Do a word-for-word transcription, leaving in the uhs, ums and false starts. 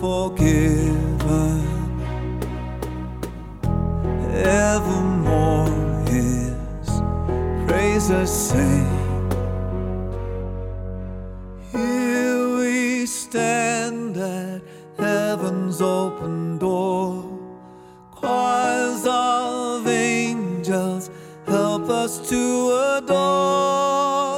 forgiven. Evermore His praises sing. Here we stand at heaven's open door. Choirs of angels help us to adore.